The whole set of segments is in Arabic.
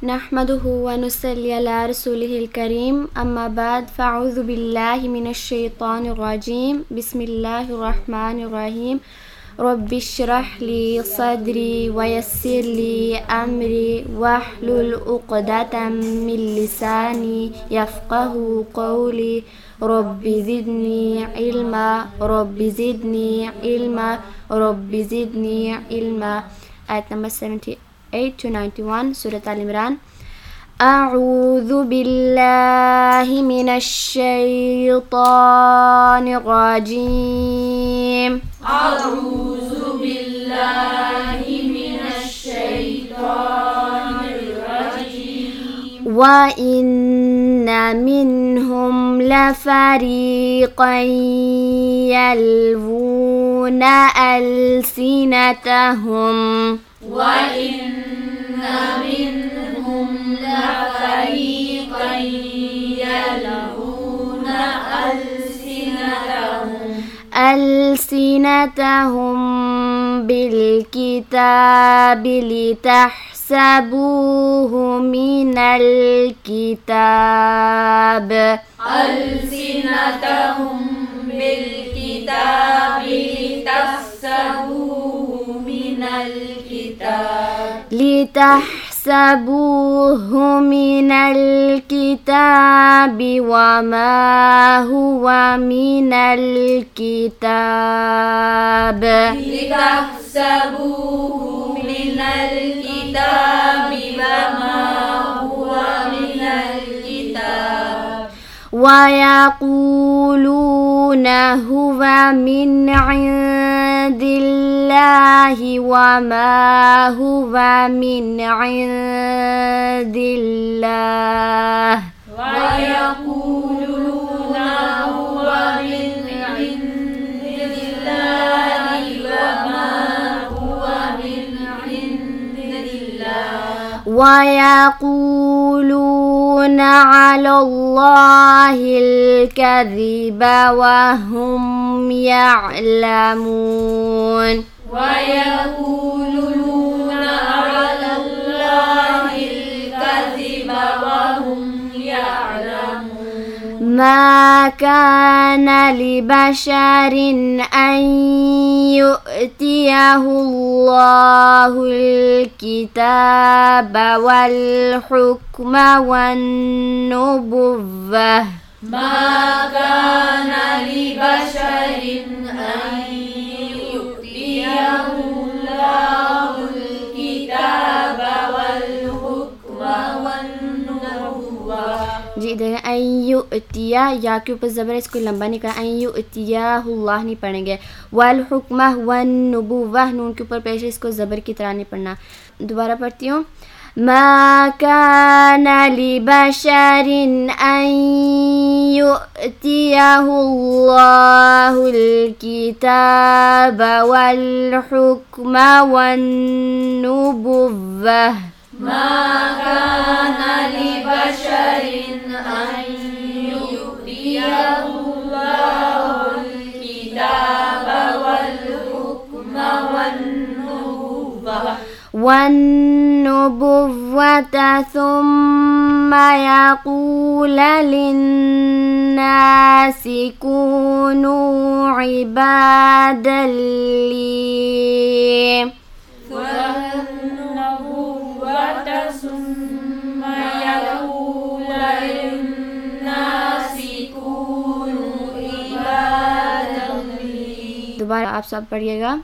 نحمده ونصلي على رسوله الكريم أما بعد فأعوذ بالله من الشيطان الرجيم بسم الله الرحمن الرحيم رب اشرح لي صدري ويسر لي أمري واحلل عقدة من لساني يفقه قولي رب زدني علما رب زدني علما رب زدني علما. Ayat number 78 to 91 Surah Al-Imran. أعوذ بالله من الشيطان الرجيم. أعوذ بالله من الشيطان الرجيم. وإن منهم لفريقا يلوون ألسنتهم وإن منهم لفريقا يلوون ألسنتهم بالكتاب لتحسبوه من الكتاب ألسنتهم بالكتاب لتحسبوه من الكتاب لتحسبوه من الكتاب وما هو من الكتاب لتحسبوه من الكتاب وما هو من الكتاب ويقولون هو من عند الله وما هو من عند الله ويقولون هو من عند الله وما هو من عند الله ويقولون على الله الكذب وهم يعلمون ويقولون على الله الكذب وهم يعلمون ما كان لبشر أن يؤتيه الله الكتاب والحكم والنبوة ما كان لبشر أن يؤتيه الله الكتاب والحكم والنبوة. जी इधर अय्युतिया या के ऊपर ज़बर इसको लंबा नहीं करना अय्युतियाहुल्लाह नहीं पढ़ेंगे वल हुक्मा वन नुबुव्वा नून के ऊपर पेश इसको ज़बर की तरह नहीं पढ़ना. दोबारा पढ़ती हूँ ما كان لبشر أن يؤتيه الله الكتاب والحكم والنبوة ما كان لبشر أن يؤتيه الله الكتاب والحكم والنبوة ثم يقول للناس كونوا عبادا لي والنبوة ثم يقول للناس كونوا عبادا لي. दोबारा आप सब पढ़िएगा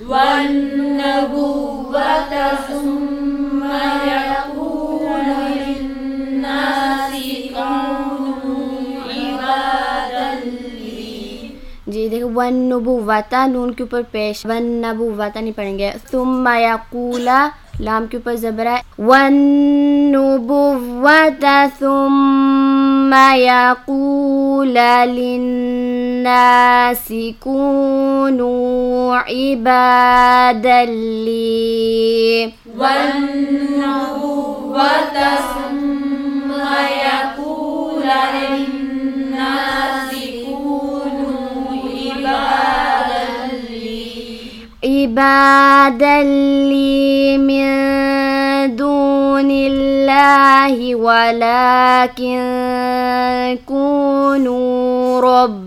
والنبوة ثم يقول للناس كونوا عبادا لي. जी देखो वन नुबुव्वता नून के ऊपर पेश वन नबुव्वता नहीं पढ़ेंगे सुम्मा यकूला लाम के ऊपर ज़बर है वन नुबुव्वता सुम्मा यकूला लिन्नास कूनू इबादन ली والنبوة ثم يقول للناس كونوا عبادا لي عبادا لي من دون الله ولكن كونوا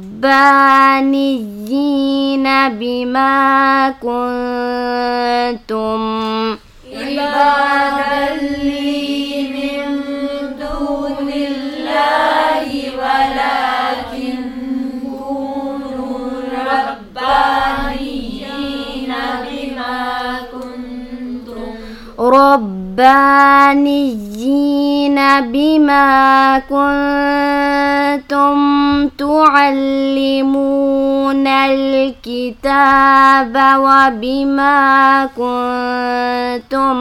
ربانيين بما كنتم عبادا لي من دون الله ولكن كونوا ربانيين بما كنتم تعلمون الكتاب وبما كنتم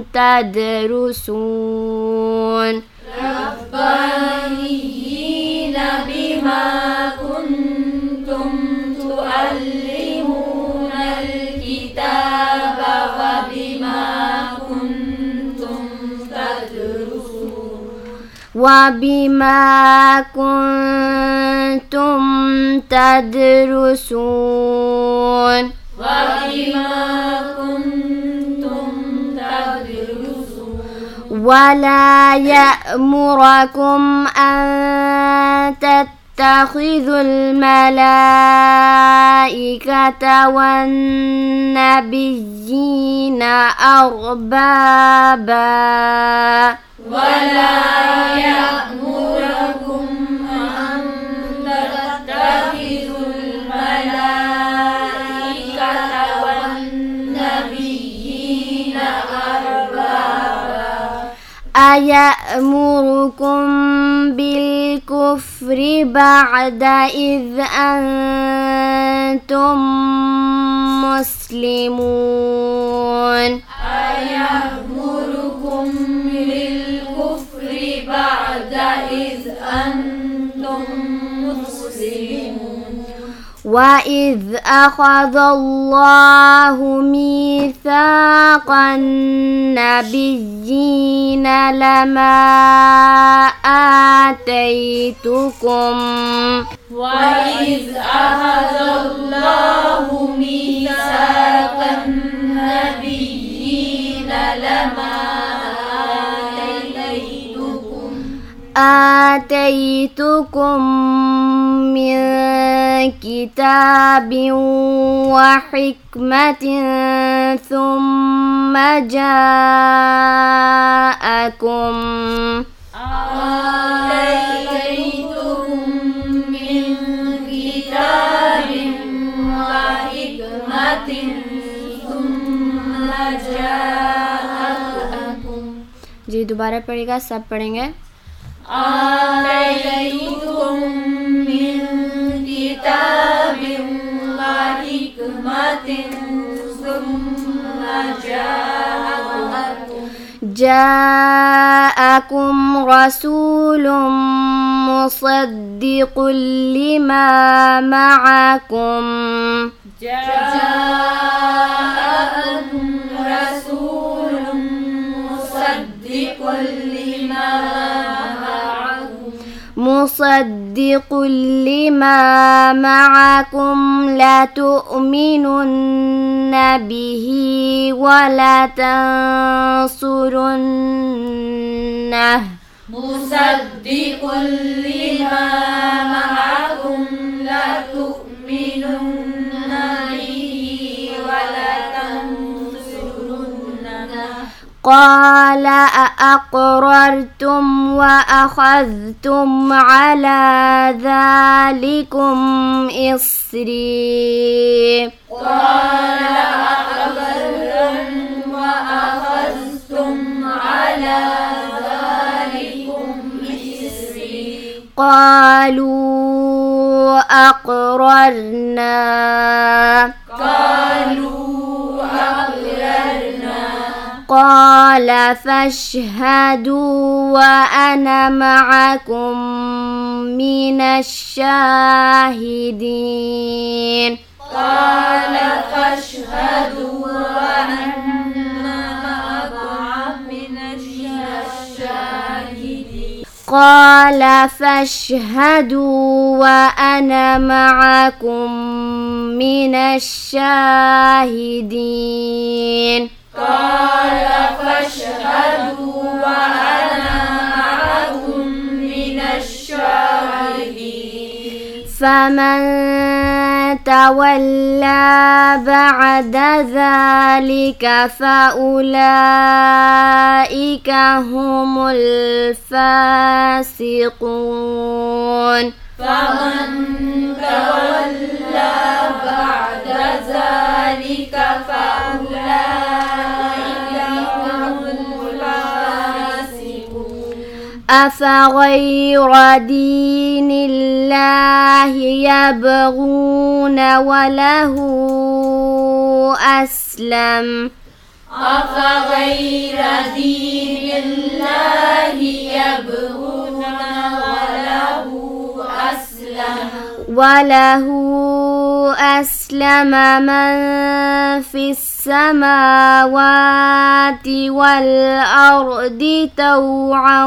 تدرسون ربانيين بما كنتم تعلمون الكتاب وبما كنتم تدرسون ولا يأمركم أن تتخذوا الملائكة والنبيين أربابا ولا يأمركم أن تتخذوا الملائكة والنبيين أربابا أيأمركم بالكفر بعد إذ أنتم مسلمون أيأمركم بالكفر بعد إذ أنتم مسلمون وإذ أخذ الله ميثاق النبيين لما وإذ أخذ الله ميثاق النبيين لما آتيتكم من كتاب وحكمة ثم جاءكم जी दोबारा पढ़ेगा, सब पढ़ेंगे। आतैतुकुम मिन किताबिन व हिकमतिन सुम्मा जाअकुम रसूलुम मुसद्दिकुल लिमा मअकुम مصدق لما معكم لتؤمنن به ولا تنصرنه مصدق لما معكم لتؤمنن به ولا تنصرنه قال أأقررتم وأخذتم على ذلكم إصري قال أأقررتم وأخذتم على ذلكم إصري قالوا أقررنا قال فاشهدوا وأنا معكم من الشاهدين قال فاشهدوا وأنا معكم من الشاهدين قال فاشهدوا وأنا معكم من الشاهدين قال فاشهدوا وأنا معكم من الشاهدين فمن تولى بعد ذلك فأولئك هم الفاسقون فمن تولى بعد ذلك فأولئك هم الفاسقون أفغير دين الله يبغون وله أسلم أفغير دين الله يبغون وله أسلم من في السماوات والأرض طوعا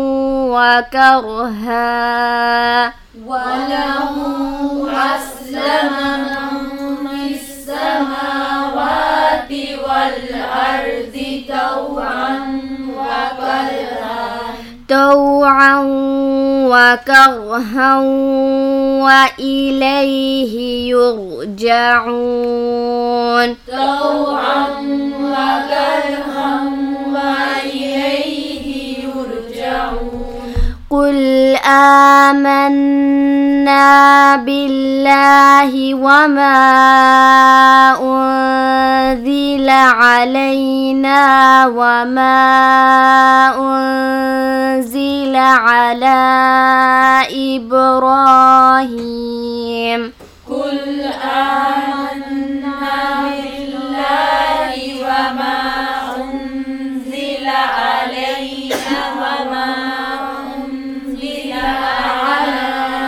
وكرها وله أسلم من في السماوات والأرض طوعا وكرها وإليه يرجعون طوعا وكرها وإليه يرجعون قل آمنا بالله وما أنزل علينا وما أنزل على إبراهيم قل آمنا بالله وما أنزل علينا وما أنزل على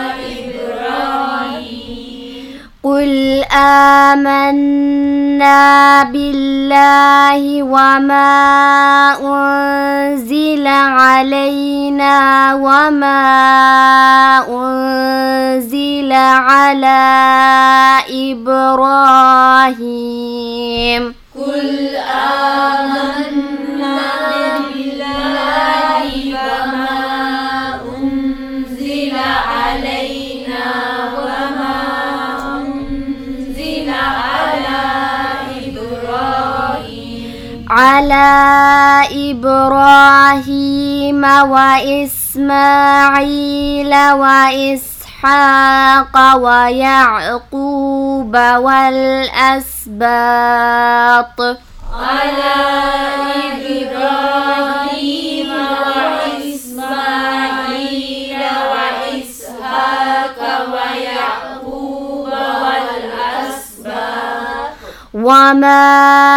إبراهيم قل آمنا بالله وما أنزل علينا وما أنزل على إبراهيم قل آمنا بالله وما أنزل علينا وما أنزل على إبراهيم وإسماعيل وإسحاق ويعقوب والأسباط على إبراهيم وإسماعيل وإسحاق ويعقوب والأسباط وما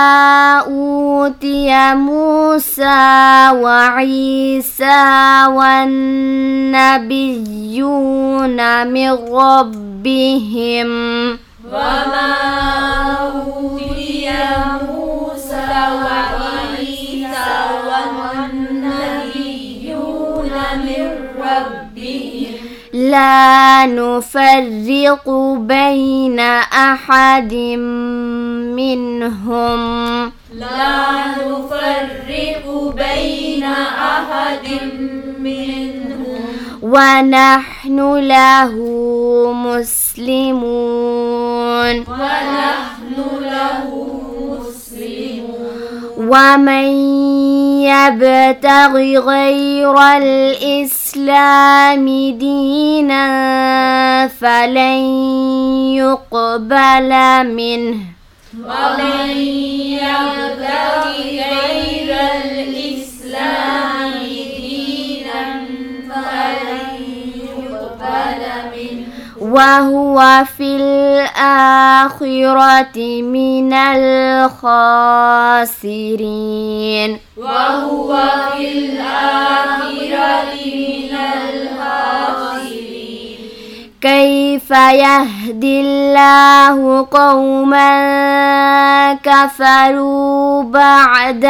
أوتي موسى وعيسى والنبيون من ربهم وما أوتي موسى وعيسى والنبيون من ربهم لا نفرق بين أحد منهم لا نفرق بين أحد منهم ونحن له مسلمون ونحن له مسلمون ومن يبتغ غير الإسلام دينا فلن يقبل منه ومن يبتغي غير الإسلام دينا فلن يقبل منه وهو في الآخرة من الخاسرين وهو في الآخرة من الخاسرين كيف يهدي الله قوما كفروا بعد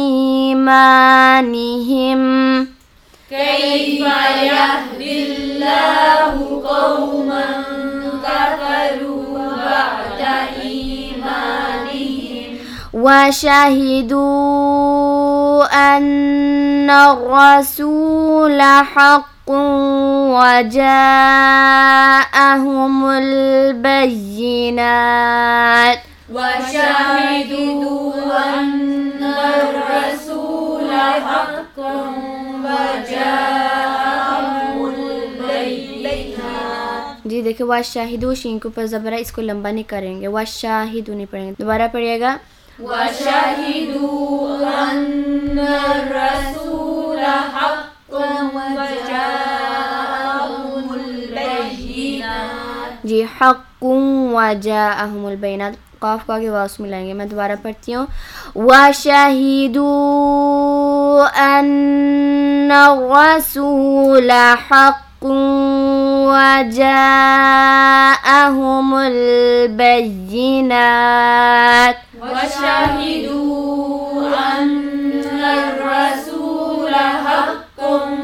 إيمانهم كيف يهدي الله قوما كفروا بعد إيمانهم وشهدوا أن الرسول حق وجاءهم البينات وشهدوا أن الرسول حق وجاءهم البينات. जी देखिए वाशाहिदू शीन के ऊपर ज़बर है, इसको लंबा नहीं करेंगे, वाशाहिदू नहीं पढ़ेंगे। दोबारा पढ़िएगा وشهدوا أن الرسول حق وجاءهم البينات। जी हक़्क़ुन वजाअहुमुल बैनात, क़ाफ़ को आगे वाव से मिलाएंगे। मैं दोबारा पढ़ती हूँ वशहिदू अन्ना रसूल हक़्क़ुन वजाअहुमुल बैनात। وشهدوا أن الرسول حق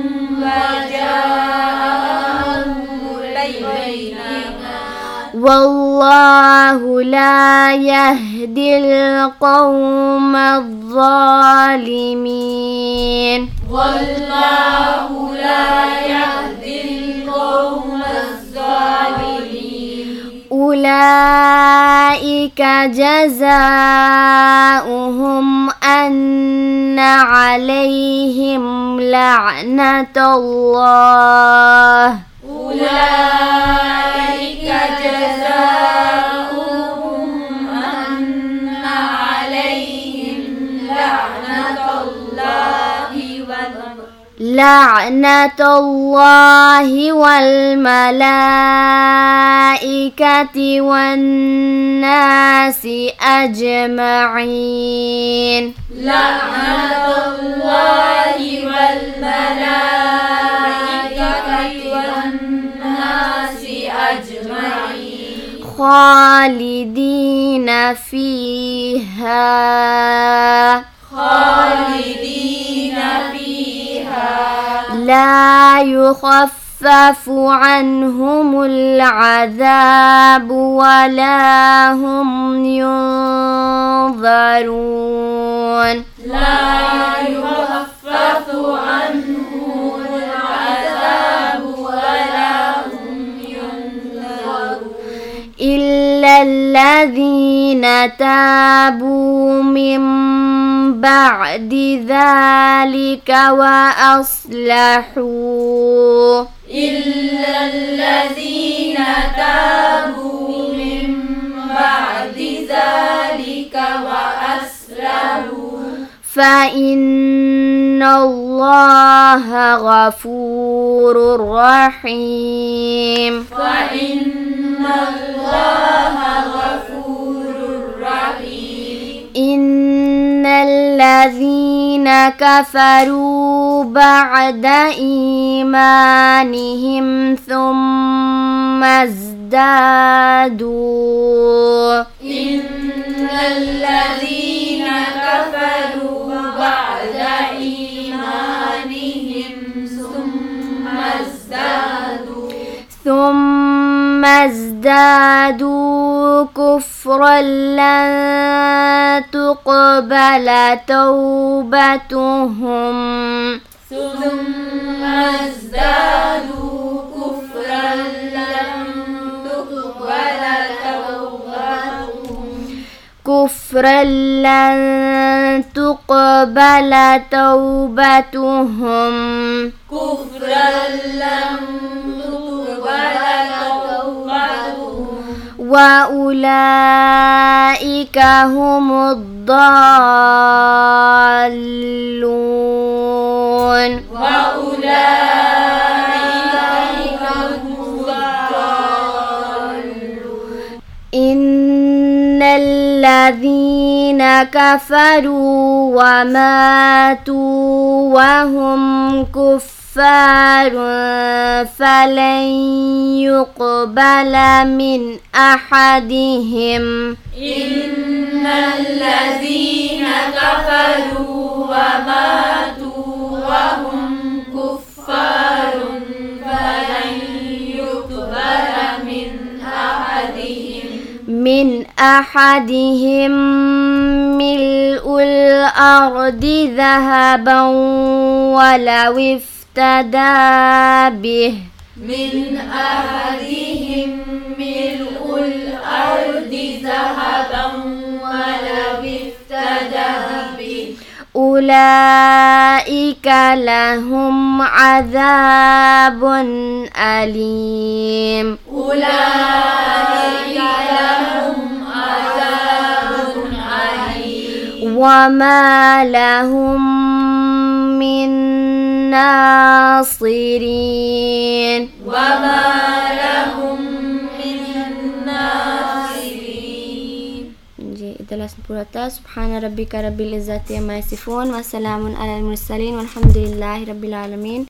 وجاءهم البينات والله لا يهدي القوم الظالمين. والله لا يهدي القوم الظالمين. أولئك جزاؤهم أن عليهم لعنة الله. أولئك جزاؤهم أن عليهم لعنة الله والملائكة والناس أجمعين. لعنة الله والملائكة والناس أجمعين. خالدين فيها لا يخفف عنهم العذاب ولا هم ينظرون. لا يخفف عنهم العذاب ولا هم ينظرون. إلا الذين تابوا من بعد ذلك وأصلحوا. إلا الذين تابوا من بعد ذلك وأصلحوا فإن الله غفور رحيم. فإن الله غفور رحيم. إن الذين كفروا بعد إيمانهم ثم ازدادوا. إن الذين كفروا بعد إيمانهم ثم ازدادوا كفرا لن تقبل توبتهم. ثم ازدادوا كفرا لن تقبل توبتهم. كفرا لن تقبل توبتهم. كفرا لن تقبل توبتهم. وأولئك هم الضالون. وأولئك هم الضالون. إن الذين كفروا وماتوا وهم كفار فلن يقبل من أحدهم. إن الذين كفروا وماتوا وهم كفار فلن يقبل من أحدهم ملء الأرض ذهبا ولو افتدى به من أحدهم ملء الأرض ذهبا ولو افتدى به أولئك لهم عذاب أليم أولئك لهم عذاب أليم وما لهم من ناصرين وما لهم من ناصرين. जी इधर लेसन पूरा था. सुब्हान रब्बिका रब्बिल इज़्ज़ति अम्मा यसिफून व सलामुन अलल मुरसलीन वल्हम्दुलिल्लाहि रब्बिल आलमीन.